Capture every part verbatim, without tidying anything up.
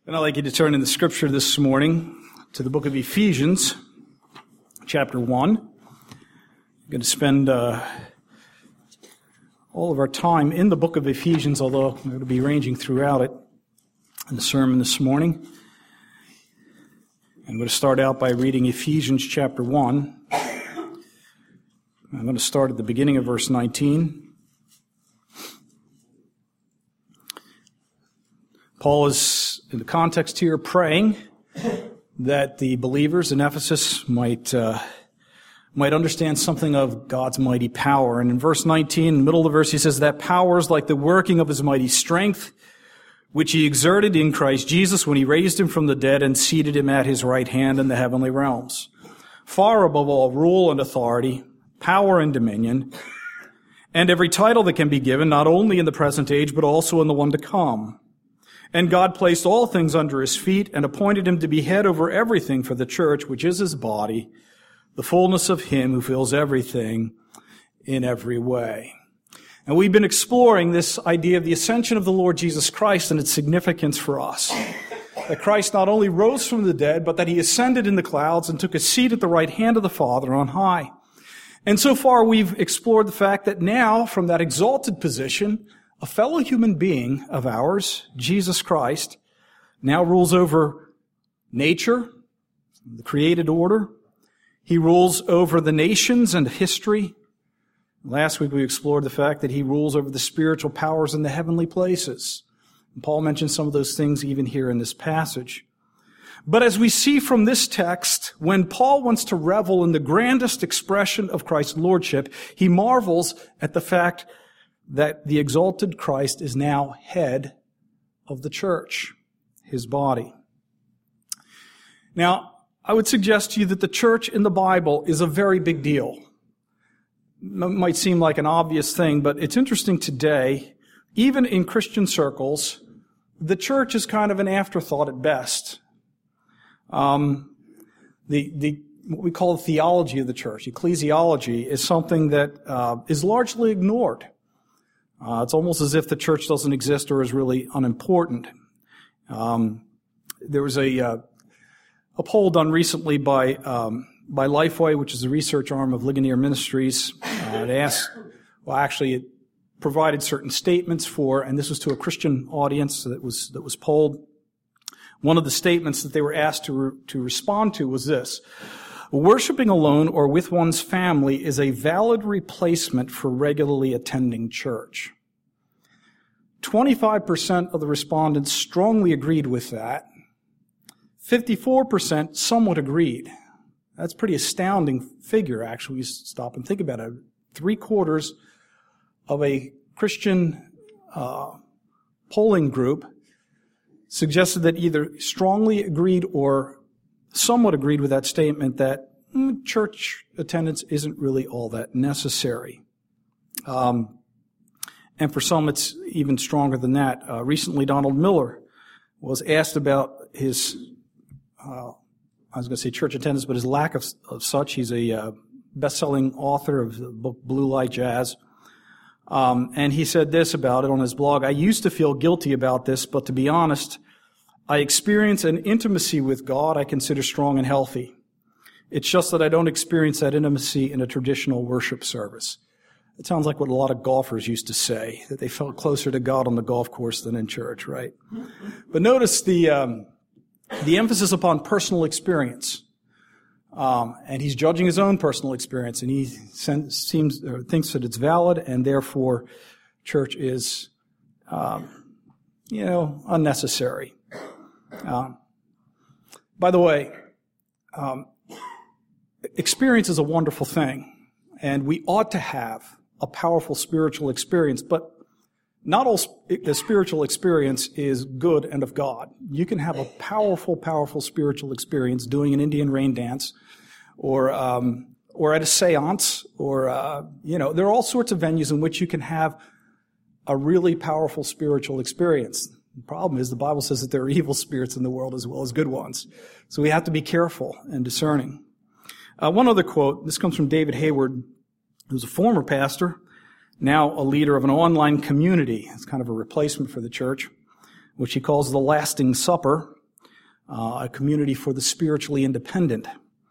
And I'd like you to turn in the scripture this morning to the book of Ephesians, chapter one. I'm going to spend uh, all of our time in the book of Ephesians, although I'm going to be ranging throughout it in the sermon this morning. I'm going to start out by reading Ephesians chapter one. I'm going to start at the beginning of verse nineteen. Paul is, in the context here, praying that the believers in Ephesus might uh, might understand something of God's mighty power. And in verse nineteen, in the middle of the verse, he says, "That power is like the working of his mighty strength, which he exerted in Christ Jesus when he raised him from the dead and seated him at his right hand in the heavenly realms, far above all rule and authority, power and dominion, and every title that can be given, not only in the present age, but also in the one to come. And God placed all things under his feet and appointed him to be head over everything for the church, which is his body, the fullness of him who fills everything in every way." And we've been exploring this idea of the ascension of the Lord Jesus Christ and its significance for us. That Christ not only rose from the dead, but that he ascended in the clouds and took a seat at the right hand of the Father on high. And so far we've explored the fact that now, from that exalted position, a fellow human being of ours, Jesus Christ, now rules over nature, the created order. He rules over the nations and history. Last week we explored the fact that he rules over the spiritual powers in the heavenly places. And Paul mentioned some of those things even here in this passage. But as we see from this text, when Paul wants to revel in the grandest expression of Christ's lordship, he marvels at the fact that the exalted Christ is now head of the church, his body. Now, I would suggest to you that the church in the Bible is a very big deal. It might seem like an obvious thing, but it's interesting today, even in Christian circles, the church is kind of an afterthought at best. Um, the, the, what we call the theology of the church, ecclesiology, is something that uh, is largely ignored. Uh, it's almost as if the church doesn't exist or is really unimportant. Um, there was a, uh, a poll done recently by um, by Lifeway, which is the research arm of Ligonier Ministries. Uh, it asked, well, actually, it provided certain statements for, and this was to a Christian audience that was that was polled. One of the statements that they were asked to re- to respond to was this: "Worshipping alone or with one's family is a valid replacement for regularly attending church." twenty-five percent of the respondents strongly agreed with that. fifty-four percent somewhat agreed. That's a pretty astounding figure, actually. You stop and think about it. Three quarters of a Christian uh, polling group suggested that either strongly agreed or somewhat agreed with that statement that mm, church attendance isn't really all that necessary. Um, and for some, it's even stronger than that. Uh, recently, Donald Miller was asked about his, uh, I was going to say church attendance, but his lack of, of such. He's a uh, best-selling author of the book Blue Light Jazz. Um, and he said this about it on his blog: "I used to feel guilty about this, but to be honest, I experience an intimacy with God I consider strong and healthy. It's just that I don't experience that intimacy in a traditional worship service." It sounds like what a lot of golfers used to say, that they felt closer to God on the golf course than in church, right? But notice the um, the emphasis upon personal experience. Um, and he's judging his own personal experience, and he sen- seems or thinks that it's valid, and therefore church is, um, you know, unnecessary. Um, by the way, um, experience is a wonderful thing, and we ought to have a powerful spiritual experience, but not all the spiritual experience is good and of God. You can have a powerful, powerful spiritual experience doing an Indian rain dance, or um, or at a seance, or uh, you know, there are all sorts of venues in which you can have a really powerful spiritual experience. The problem is the Bible says that there are evil spirits in the world as well as good ones. So we have to be careful and discerning. Uh, one other quote, this comes from David Hayward, who's a former pastor, now a leader of an online community. It's kind of a replacement for the church, which he calls the Lasting Supper. uh, a community for the spiritually independent.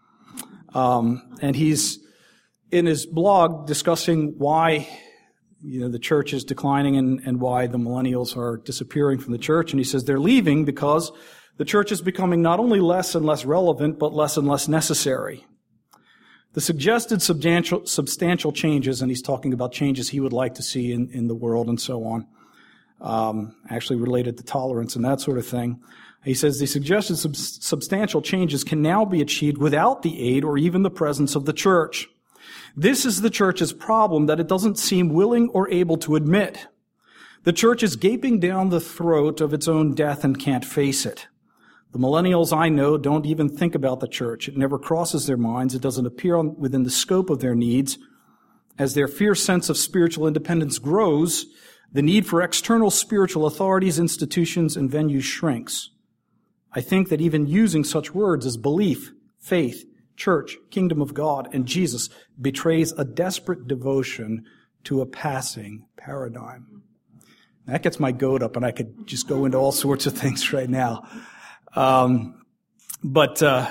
Um, and he's in his blog discussing why, you know, the church is declining and, and why the millennials are disappearing from the church. And he says they're leaving because the church is becoming not only less and less relevant, but less and less necessary. The suggested substantial, substantial changes, and he's talking about changes he would like to see in, in the world and so on, um, actually related to tolerance and that sort of thing. He says the suggested sub- substantial changes can now be achieved without the aid or even the presence of the church. This is the church's problem that it doesn't seem willing or able to admit. The church is gaping down the throat of its own death and can't face it. The millennials I know don't even think about the church. It never crosses their minds. It doesn't appear on, within the scope of their needs. As their fierce sense of spiritual independence grows, the need for external spiritual authorities, institutions, and venues shrinks. I think that even using such words as belief, faith, church, kingdom of God, and Jesus betrays a desperate devotion to a passing paradigm. That gets my goat up, and I could just go into all sorts of things right now. Um, but uh,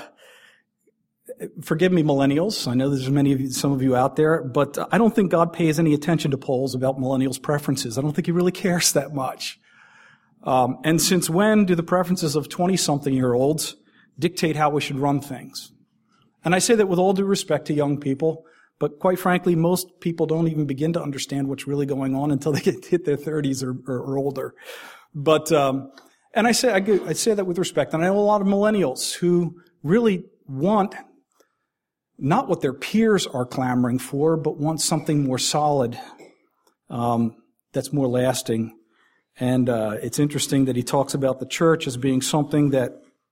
forgive me, millennials. I know there's many of you, some of you out there, but I don't think God pays any attention to polls about millennials' preferences. I don't think He really cares that much. Um, and since when do the preferences of twenty-something-year-olds dictate how we should run things? And I say that with all due respect to young people, but quite frankly, most people don't even begin to understand what's really going on until they get hit their thirties or, or, or older. But um, and I say I, I say that with respect. And I know a lot of millennials who really want not what their peers are clamoring for, but want something more solid, um, that's more lasting. And uh, it's interesting that he talks about the church as being something that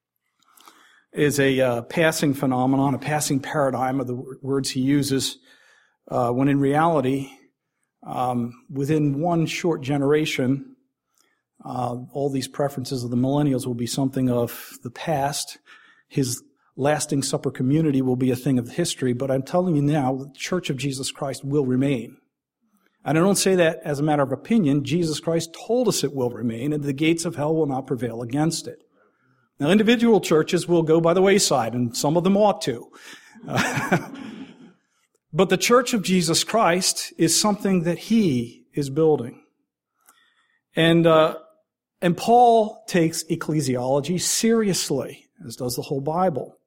is a uh, passing phenomenon, a passing paradigm of the w- words he uses, uh, when in reality, um, within one short generation, uh, all these preferences of the millennials will be something of the past. His lasting supper community will be a thing of history, but I'm telling you now, the Church of Jesus Christ will remain. And I don't say that as a matter of opinion. Jesus Christ told us it will remain, and the gates of hell will not prevail against it. Now, individual churches will go by the wayside, and some of them ought to. Uh, but the Church of Jesus Christ is something that He is building. And, uh, and Paul takes ecclesiology seriously, as does the whole Bible.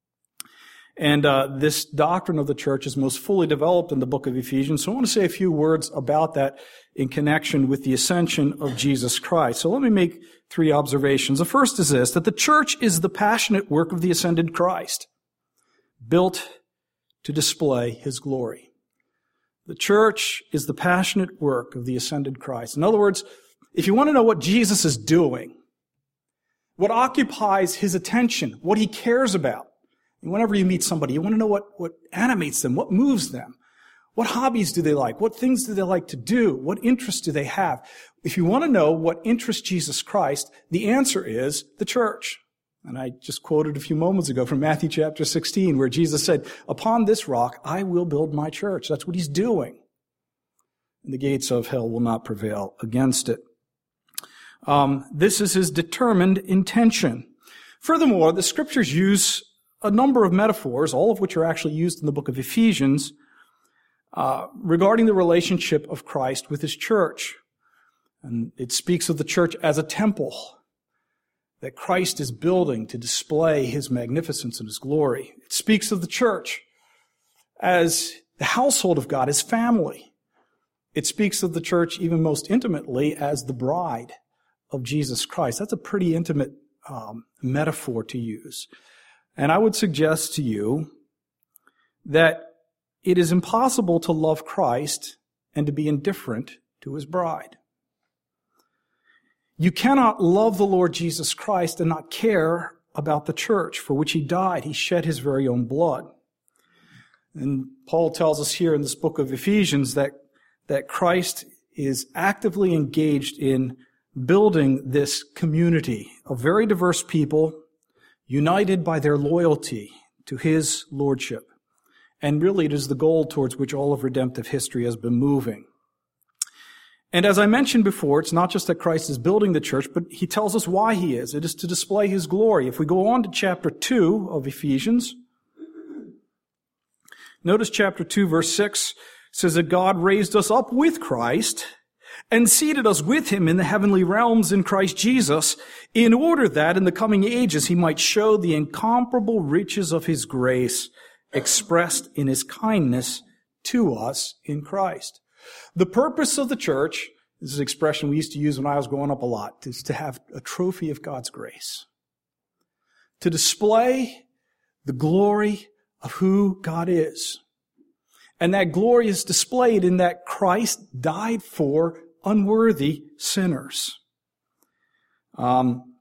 And uh, this doctrine of the church is most fully developed in the book of Ephesians. So I want to say a few words about that in connection with the ascension of Jesus Christ. So let me make three observations. The first is this, that the church is the passionate work of the ascended Christ, built to display His glory. The church is the passionate work of the ascended Christ. In other words, if you want to know what Jesus is doing, what occupies His attention, what He cares about, and whenever you meet somebody, you want to know what, what animates them, what moves them. What hobbies do they like? What things do they like to do? What interests do they have? If you want to know what interests Jesus Christ, the answer is the church. And I just quoted a few moments ago from Matthew chapter sixteen, where Jesus said, "Upon this rock I will build my church." That's what He's doing. And the gates of hell will not prevail against it. Um, this is His determined intention. Furthermore, the Scriptures use a number of metaphors, all of which are actually used in the book of Ephesians, uh, regarding the relationship of Christ with His church. And it speaks of the church as a temple that Christ is building to display His magnificence and His glory. It speaks of the church as the household of God, His family. It speaks of the church even most intimately as the bride of Jesus Christ. That's a pretty intimate um, metaphor to use. And I would suggest to you that it is impossible to love Christ and to be indifferent to His bride. You cannot love the Lord Jesus Christ and not care about the church for which He died. He shed His very own blood. And Paul tells us here in this book of Ephesians that, that Christ is actively engaged in building this community of very diverse people, united by their loyalty to His lordship. And really it is the goal towards which all of redemptive history has been moving. And as I mentioned before, it's not just that Christ is building the church, but he tells us why he is. It is to display his glory. If we go on to chapter two of Ephesians, notice chapter two, verse six says that God raised us up with Christ and seated us with him in the heavenly realms in Christ Jesus, in order that in the coming ages he might show the incomparable riches of his grace expressed in his kindness to us in Christ. The purpose of the church, this is an expression we used to use when I was growing up a lot, is to have a trophy of God's grace. To display the glory of who God is. And that glory is displayed in that Christ died for unworthy sinners. Um,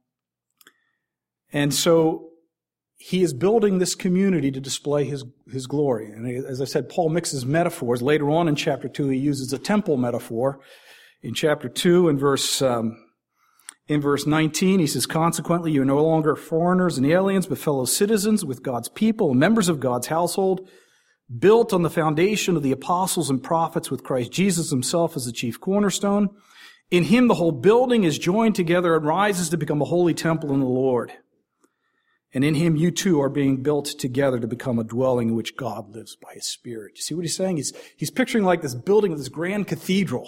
and so he is building this community to display his, his glory. And as I said, Paul mixes metaphors. Later on in chapter two, he uses a temple metaphor. In chapter two, in verse, um, in verse nineteen, he says, consequently, you are no longer foreigners and aliens, but fellow citizens with God's people and members of God's household, built on the foundation of the apostles and prophets with Christ Jesus himself as the chief cornerstone. In him the whole building is joined together and rises to become a holy temple in the Lord. And in him you too are being built together to become a dwelling in which God lives by his Spirit. You see what he's saying? He's, he's picturing like this building, this grand cathedral.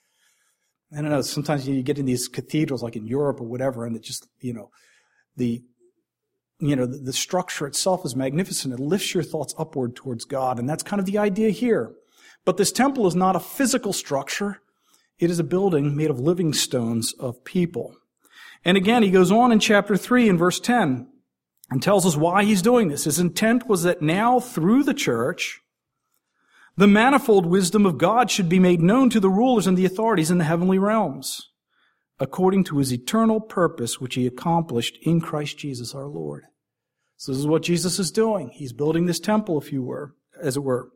I don't know, sometimes you get in these cathedrals like in Europe or whatever, and it just, you know, the You know, the, the structure itself is magnificent. It lifts your thoughts upward towards God. And that's kind of the idea here. But this temple is not a physical structure. It is a building made of living stones of people. And again, he goes on in chapter three in verse ten and tells us why he's doing this. His intent was that now through the church, the manifold wisdom of God should be made known to the rulers and the authorities in the heavenly realms, according to his eternal purpose, which he accomplished in Christ Jesus our Lord. So this is what Jesus is doing. He's building this temple, if you were, as it were.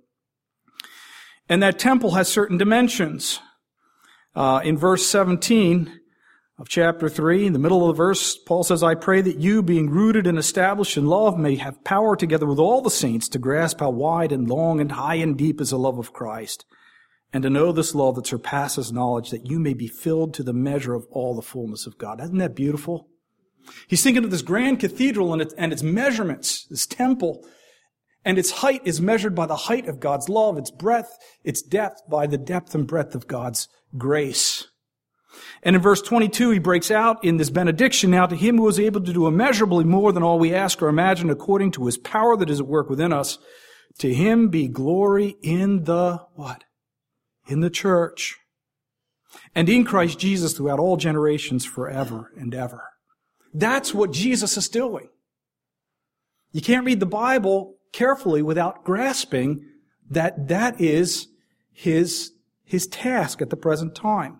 And that temple has certain dimensions. Uh, in verse seventeen of chapter three, in the middle of the verse, Paul says, I pray that you, being rooted and established in love, may have power together with all the saints to grasp how wide and long and high and deep is the love of Christ, and to know this love that surpasses knowledge, that you may be filled to the measure of all the fullness of God. Isn't that beautiful? He's thinking of this grand cathedral and its, and its measurements, this temple, and its height is measured by the height of God's love, its breadth, its depth by the depth and breadth of God's grace. And in verse twenty-two, he breaks out in this benediction, now to him who is able to do immeasurably more than all we ask or imagine, according to his power that is at work within us, to him be glory in the what? In the church, and in Christ Jesus throughout all generations forever and ever. That's what Jesus is doing. You can't read the Bible carefully without grasping that that is his, his task at the present time.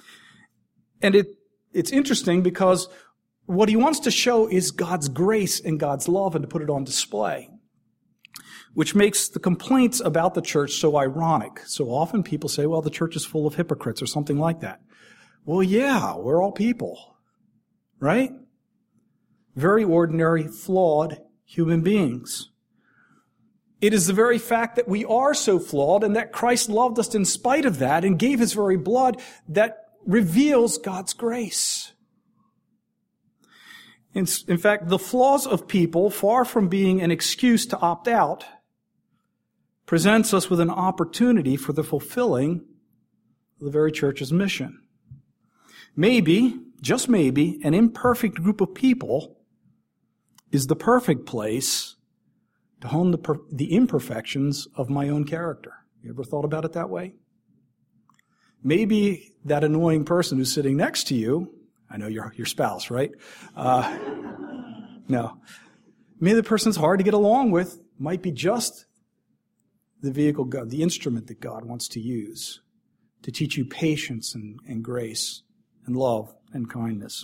And it, it's interesting because what he wants to show is God's grace and God's love and to put it on display, which makes the complaints about the church so ironic. So often people say, well, the church is full of hypocrites or something like that. Well, yeah, we're all people, right? Very ordinary, flawed human beings. It is the very fact that we are so flawed and that Christ loved us in spite of that and gave his very blood that reveals God's grace. In, in fact, the flaws of people, far from being an excuse to opt out, presents us with an opportunity for the fulfilling of the very church's mission. Maybe, just maybe, an imperfect group of people is the perfect place to hone the, per- the imperfections of my own character. You ever thought about it that way? Maybe that annoying person who's sitting next to you, I know you're your spouse, right? Uh, no. Maybe the person's hard to get along with might be just the vehicle, God, the instrument that God wants to use to teach you patience and, and grace and love and kindness,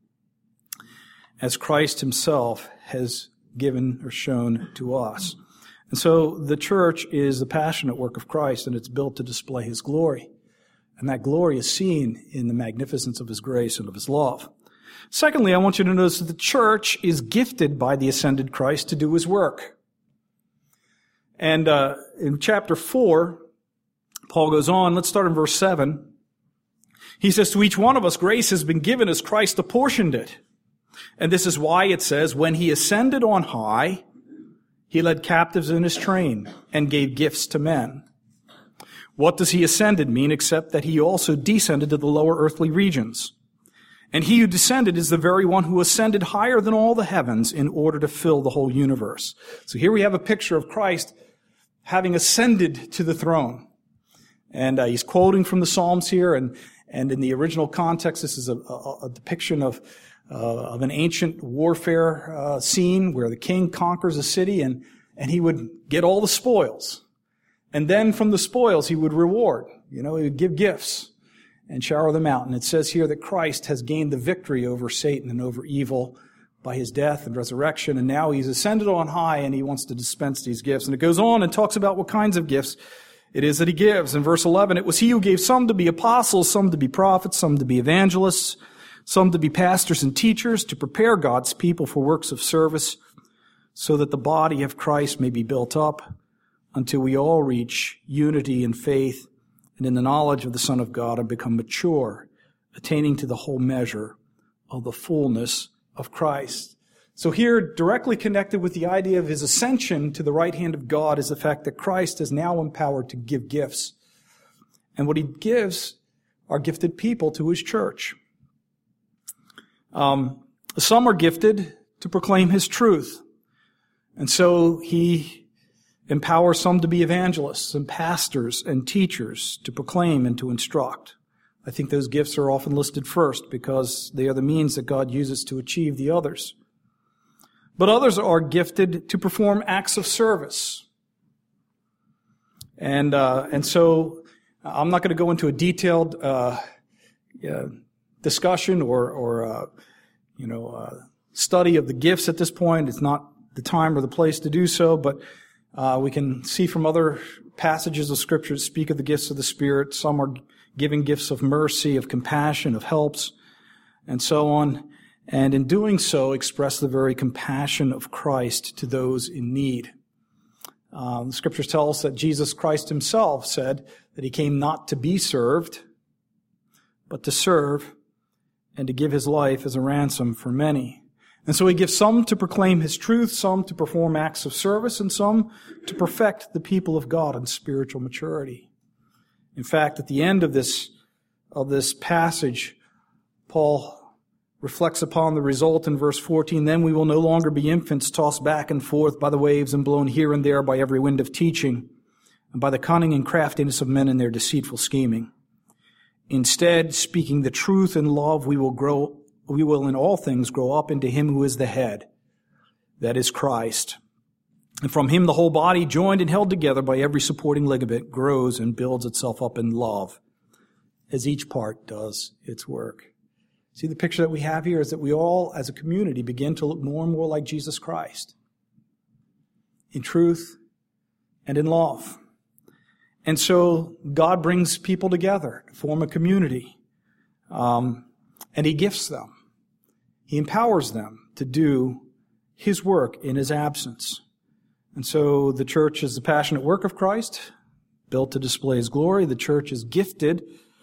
as Christ himself has given or shown to us. And so the church is the passionate work of Christ, and it's built to display his glory. And that glory is seen in the magnificence of his grace and of his love. Secondly, I want you to notice that the church is gifted by the ascended Christ to do his work. And uh, in chapter four, Paul goes on, let's start in verse seven. He says, to each one of us, grace has been given as Christ apportioned it. And this is why it says, when he ascended on high, he led captives in his train and gave gifts to men. What does he ascended mean except that he also descended to the lower earthly regions? And he who descended is the very one who ascended higher than all the heavens in order to fill the whole universe. So here we have a picture of Christ having ascended to the throne. And uh, he's quoting from the Psalms here, and, and in the original context, this is a, a, a depiction of, uh, of an ancient warfare uh, scene where the king conquers a city, and, and he would get all the spoils. And then from the spoils, he would reward. You know, he would give gifts and shower them out. And it says here that Christ has gained the victory over Satan and over evil by his death and resurrection. And now he's ascended on high and he wants to dispense these gifts. And it goes on and talks about what kinds of gifts it is that he gives. In verse eleven, it was he who gave some to be apostles, some to be prophets, some to be evangelists, some to be pastors and teachers, to prepare God's people for works of service, so that the body of Christ may be built up until we all reach unity in faith and in the knowledge of the Son of God and become mature, attaining to the whole measure of the fullness of Christ. So here, directly connected with the idea of his ascension to the right hand of God is the fact that Christ is now empowered to give gifts. And what he gives are gifted people to his church. Um, some are gifted to proclaim his truth. And so he empowers some to be evangelists and pastors and teachers to proclaim and to instruct. I think those gifts are often listed first because they are the means that God uses to achieve the others. But others are gifted to perform acts of service. And uh, and so I'm not going to go into a detailed uh, uh, discussion or, or uh, you know, uh, study of the gifts at this point. It's not the time or the place to do so, but Uh, we can see from other passages of Scripture that speak of the gifts of the Spirit. Some are giving gifts of mercy, of compassion, of helps, and so on. And in doing so, express the very compassion of Christ to those in need. Uh, the Scriptures tell us that Jesus Christ himself said that he came not to be served, but to serve and to give his life as a ransom for many. And so he gives some to proclaim his truth, some to perform acts of service, and some to perfect the people of God in spiritual maturity. In fact, at the end of this, of this passage, Paul reflects upon the result in verse fourteen, "Then we will no longer be infants tossed back and forth by the waves and blown here and there by every wind of teaching, and by the cunning and craftiness of men in their deceitful scheming. Instead, speaking the truth in love, we will grow we will in all things grow up into him who is the head, that is Christ. And from him the whole body, joined and held together by every supporting ligament, grows and builds itself up in love, as each part does its work." See, the picture that we have here is that we all, as a community, begin to look more and more like Jesus Christ, in truth and in love. And so God brings people together to form a community, um, and he gifts them. He empowers them to do his work in his absence. And so the church is the passionate work of Christ, built to display his glory. The church is gifted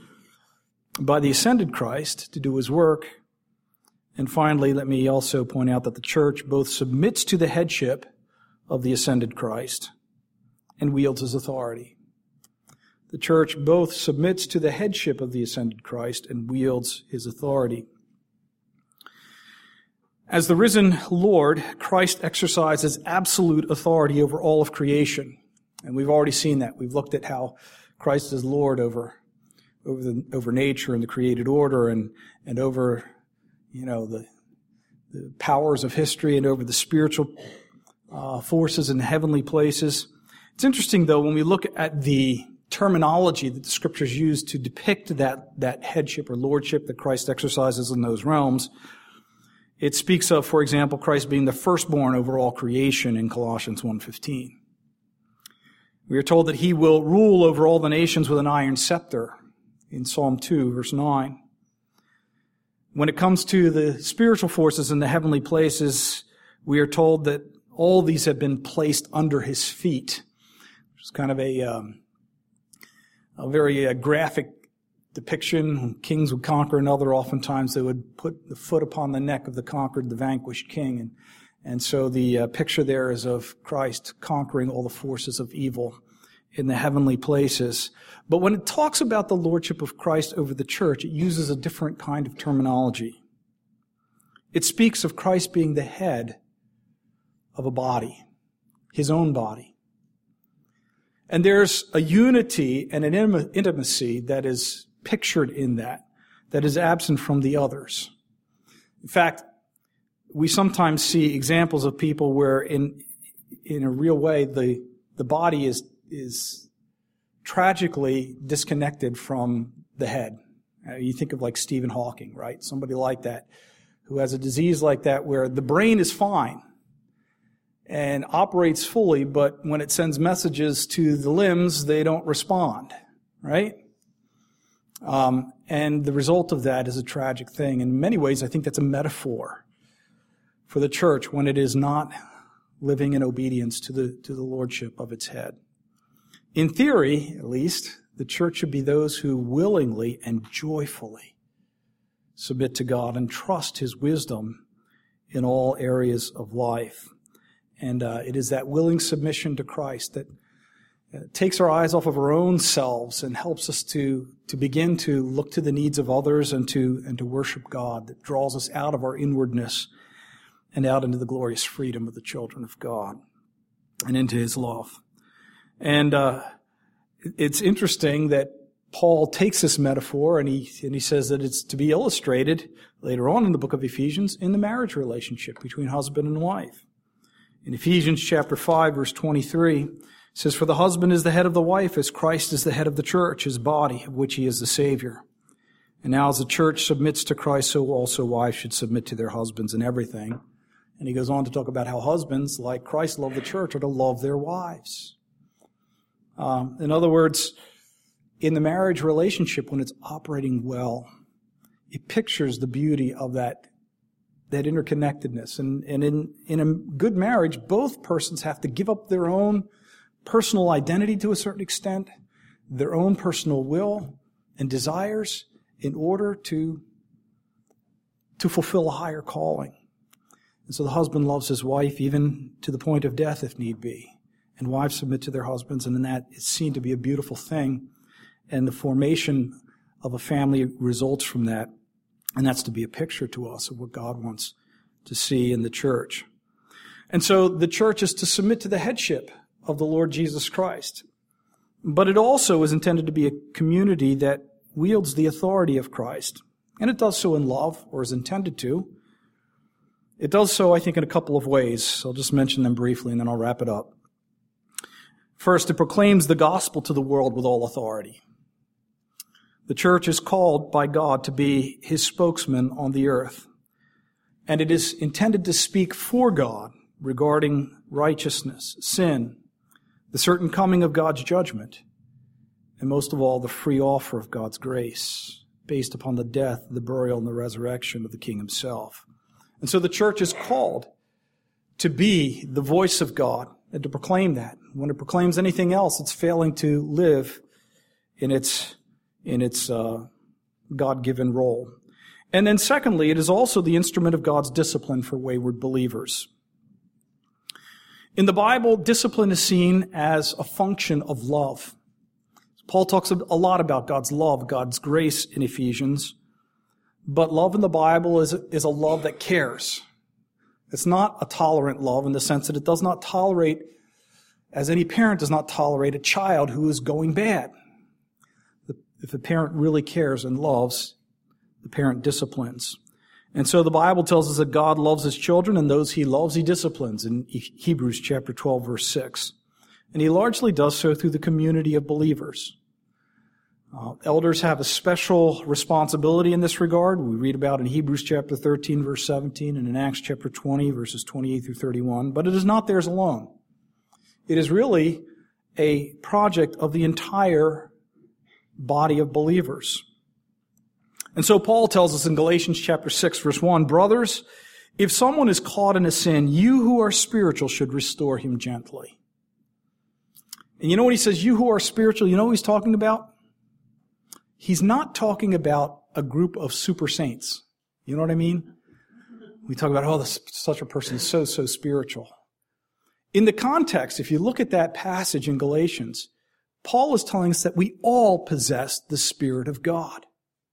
by the ascended Christ to do his work. And finally, let me also point out that the church both submits to the headship of the ascended Christ and wields his authority. The church both submits to the headship of the ascended Christ and wields his authority. As the risen Lord, Christ exercises absolute authority over all of creation. And we've already seen that. We've looked at how Christ is Lord over, over, the, over nature and the created order and, and over, you know, the, the powers of history and over the spiritual uh, forces in heavenly places. It's interesting, though, when we look at the terminology that the Scriptures use to depict that, that headship or lordship that Christ exercises in those realms. It speaks of, for example, Christ being the firstborn over all creation in Colossians one fifteen. We are told that he will rule over all the nations with an iron scepter in Psalm two, verse nine. When it comes to the spiritual forces in the heavenly places, we are told that all these have been placed under his feet. It's kind of a, um, a very uh, graphic depiction, when kings would conquer another, oftentimes they would put the foot upon the neck of the conquered, the vanquished king. And, and so the uh, picture there is of Christ conquering all the forces of evil in the heavenly places. But when it talks about the lordship of Christ over the church, it uses a different kind of terminology. It speaks of Christ being the head of a body, his own body. And there's a unity and an intimacy that is pictured in that, that is absent from the others. In fact, we sometimes see examples of people where in in a real way the, the body is is tragically disconnected from the head. Uh, you think of like Stephen Hawking, right? Somebody like that who has a disease like that where the brain is fine and operates fully, but when it sends messages to the limbs, they don't respond, right? Um, and the result of that is a tragic thing. In many ways, I think that's a metaphor for the church when it is not living in obedience to the to the lordship of its head. In theory, at least, the church should be those who willingly and joyfully submit to God and trust His wisdom in all areas of life. And uh, it is that willing submission to Christ that uh, takes our eyes off of our own selves and helps us to to begin to look to the needs of others and to and to worship God, that draws us out of our inwardness and out into the glorious freedom of the children of God and into His love. And uh, it's interesting that Paul takes this metaphor and he and he says that it's to be illustrated later on in the book of Ephesians in the marriage relationship between husband and wife. In Ephesians chapter five, verse twenty-three, it says, "For the husband is the head of the wife, as Christ is the head of the church, his body, of which he is the Savior. And now as the church submits to Christ, so also wives should submit to their husbands in everything." And he goes on to talk about how husbands, like Christ loved the church, are to love their wives. Um, in other words, in the marriage relationship, when it's operating well, it pictures the beauty of that that interconnectedness. And, and in, in a good marriage, both persons have to give up their own personal identity to a certain extent, their own personal will and desires in order to, to fulfill a higher calling. And so the husband loves his wife even to the point of death if need be. And wives submit to their husbands, and in that is seen to be a beautiful thing. And the formation of a family results from that. And that's to be a picture to us of what God wants to see in the church. And so the church is to submit to the headship of the Lord Jesus Christ. But it also is intended to be a community that wields the authority of Christ. And it does so in love, or is intended to. It does so, I think, in a couple of ways. I'll just mention them briefly and then I'll wrap it up. First, it proclaims the gospel to the world with all authority. The church is called by God to be His spokesman on the earth. And it is intended to speak for God regarding righteousness, sin, the certain coming of God's judgment, and most of all, the free offer of God's grace based upon the death, the burial, and the resurrection of the King Himself. And so the church is called to be the voice of God and to proclaim that. When it proclaims anything else, it's failing to live in its in its uh, God-given role. And then secondly, it is also the instrument of God's discipline for wayward believers. In the Bible, discipline is seen as a function of love. Paul talks a lot about God's love, God's grace in Ephesians. But love in the Bible is, is a love that cares. It's not a tolerant love in the sense that it does not tolerate, as any parent does not tolerate a child who is going bad. If a parent really cares and loves, the parent disciplines. And so the Bible tells us that God loves His children, and those He loves, He disciplines in Hebrews chapter twelve, verse six. And He largely does so through the community of believers. Uh, elders have a special responsibility in this regard. We read about in Hebrews chapter thirteen, verse seventeen, and in Acts chapter twenty, verses twenty-eight through thirty-one. But it is not theirs alone. It is really a project of the entire body of believers. And so Paul tells us in Galatians chapter six, verse one, "Brothers, if someone is caught in a sin, you who are spiritual should restore him gently." And you know what he says, you who are spiritual, you know what he's talking about? he's not talking about a group of super saints. You know what I mean? We talk about, oh, this, such a person is so, so spiritual. In the context, if you look at that passage in Galatians, Paul is telling us that we all possess the Spirit of God.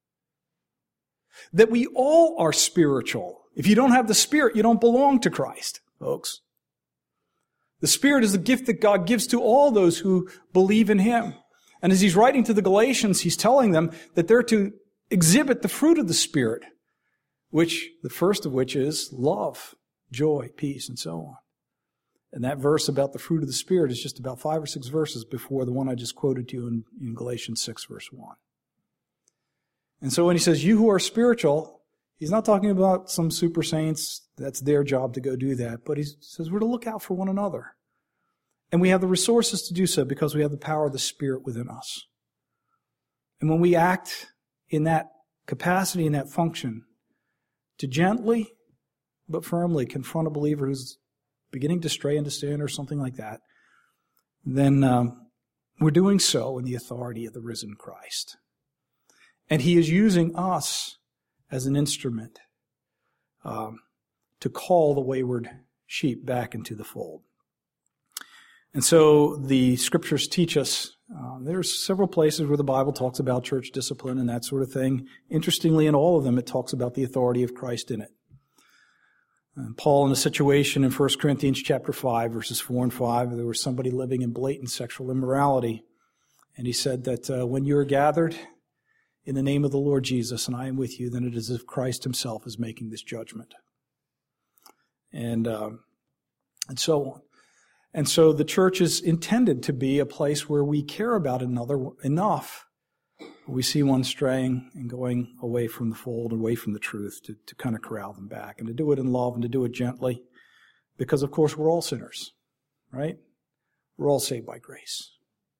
That we all are spiritual. If you don't have the Spirit, you don't belong to Christ, folks. The Spirit is the gift that God gives to all those who believe in Him. And as he's writing to the Galatians, he's telling them that they're to exhibit the fruit of the Spirit, which, the first of which is love, joy, peace, and so on. And that verse about the fruit of the Spirit is just about five or six verses before the one I just quoted to you in, in Galatians six, verse one. And so when he says, you who are spiritual, he's not talking about some super saints. That's their job to go do that. But he says we're to look out for one another. And we have the resources to do so because we have the power of the Spirit within us. And when we act in that capacity, in that function, to gently but firmly confront a believer who's beginning to stray into sin or something like that, then um, we're doing so in the authority of the risen Christ. And He is using us as an instrument um, to call the wayward sheep back into the fold. And so the Scriptures teach us, uh, there's several places where the Bible talks about church discipline and that sort of thing. Interestingly, in all of them, it talks about the authority of Christ in it. And Paul, in a situation in First Corinthians chapter five, verses four and five, there was somebody living in blatant sexual immorality. And he said that uh, when you are gathered in the name of the Lord Jesus, and I am with you, then it is as if Christ Himself is making this judgment. And, uh, and so on. And so the church is intended to be a place where we care about another enough. We see one straying and going away from the fold, away from the truth, to, to kind of corral them back, and to do it in love and to do it gently. Because, of course, we're all sinners, right? We're all saved by grace.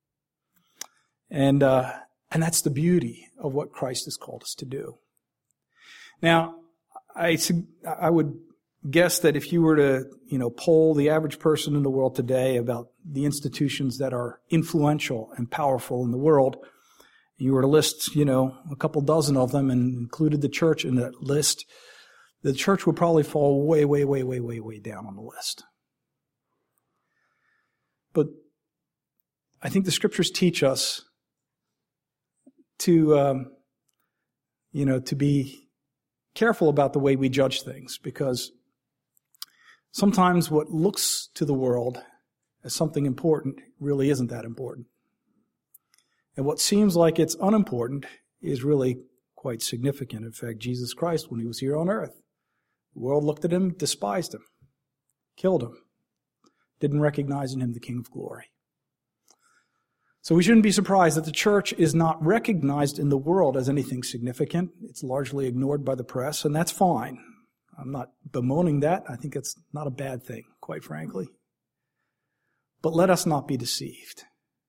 And, uh, and that's the beauty of what Christ has called us to do. Now, I, I would guess that if you were to, you know, poll the average person in the world today about the institutions that are influential and powerful in the world, you were to list, you know, a couple dozen of them and included the church in that list, the church would probably fall way, way, way, way, way, way down on the list. But I think the Scriptures teach us to, um, you know, to be careful about the way we judge things, because sometimes what looks to the world as something important really isn't that important. And what seems like it's unimportant is really quite significant. In fact, Jesus Christ, when He was here on earth, the world looked at Him, despised Him, killed Him, didn't recognize in Him the King of glory. So we shouldn't be surprised that the church is not recognized in the world as anything significant. It's largely ignored by the press, and that's fine. I'm not bemoaning that. I think it's not a bad thing, quite frankly. But let us not be deceived.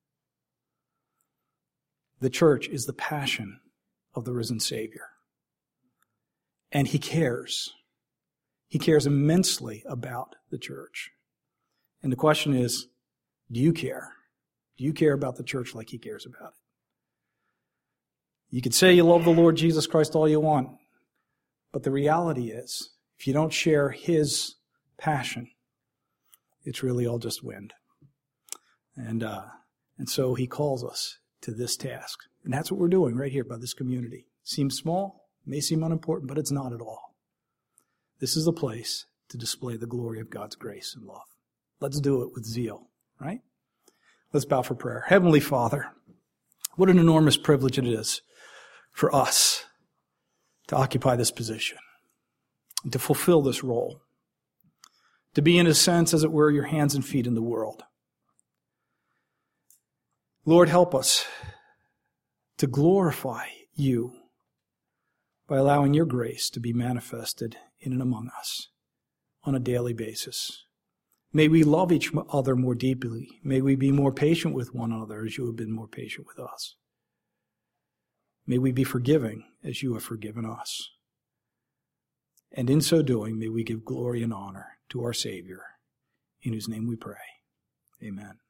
The church is the passion of the risen Savior. And He cares. He cares immensely about the church. And the question is, do you care? Do you care about the church like He cares about it? You could say you love the Lord Jesus Christ all you want, but the reality is, if you don't share His passion, it's really all just wind. And uh, and so He calls us to this task. And that's what we're doing right here by this community. Seems small, may seem unimportant, but it's not at all. This is a place to display the glory of God's grace and love. Let's do it with zeal, right? Let's bow for prayer. Heavenly Father, what an enormous privilege it is for us to occupy this position, to fulfill this role, to be, in a sense, as it were, your hands and feet in the world. Lord, help us to glorify You by allowing Your grace to be manifested in and among us on a daily basis. May we love each other more deeply. May we be more patient with one another as You have been more patient with us. May we be forgiving as You have forgiven us. And in so doing, may we give glory and honor to our Savior, in whose name we pray. Amen.